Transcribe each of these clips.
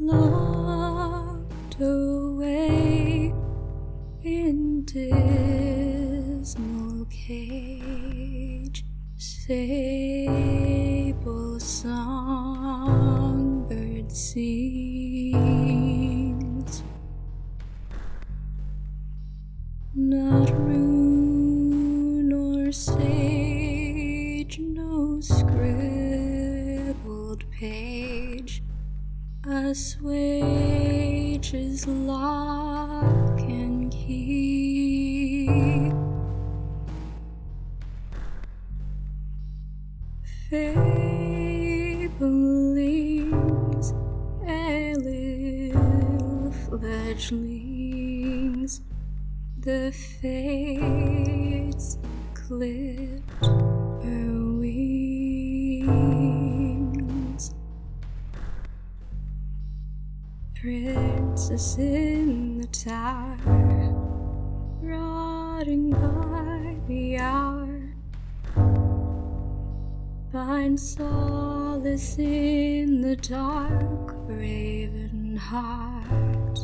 locked away in dismal cage, sable songbird sings. Not rune nor sage, no scribbled page assuages lock and key. Fabelings, elif fledglings, the fates clipped her wings. Princess in the tower, rotting by the hour, find solace in the dark, raven heart.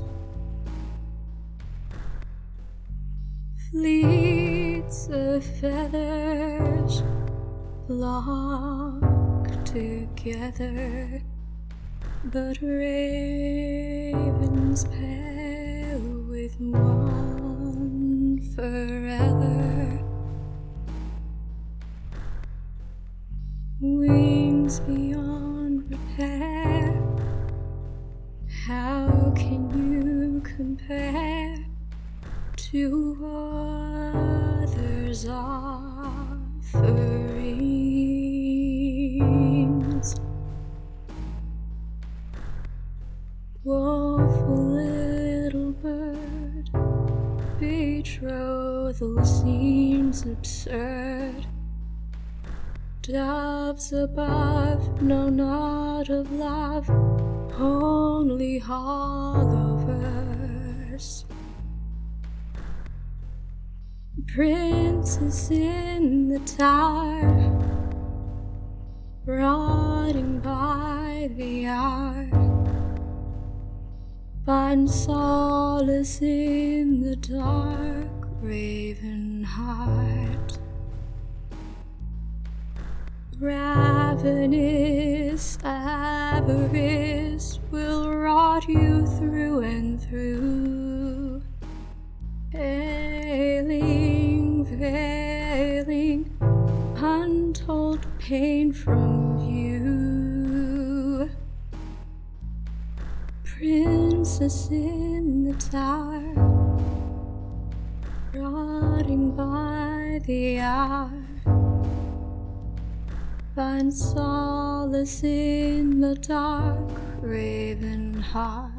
Fleets of feathers flock together, but ravens pair with one forever. Wings beyond repair, how can you compare to others' offerings? Woeful little bird, betrothal seems absurd. Doves above know not of love, only hollow verse. Princess in the tower, rotting by the hour, find solace in the dark, raven heart. Ravenous avarice will rot you through and through, ailing, veiling, untold pain from view. Princess in the tower, rotting by the hour, find solace in the dark, raven heart.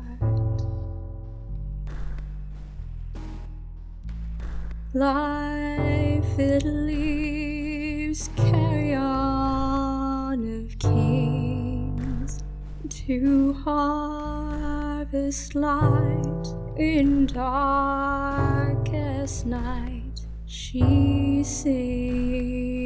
Life it leaves carrion of kings, to harvest light in darkest night she sings.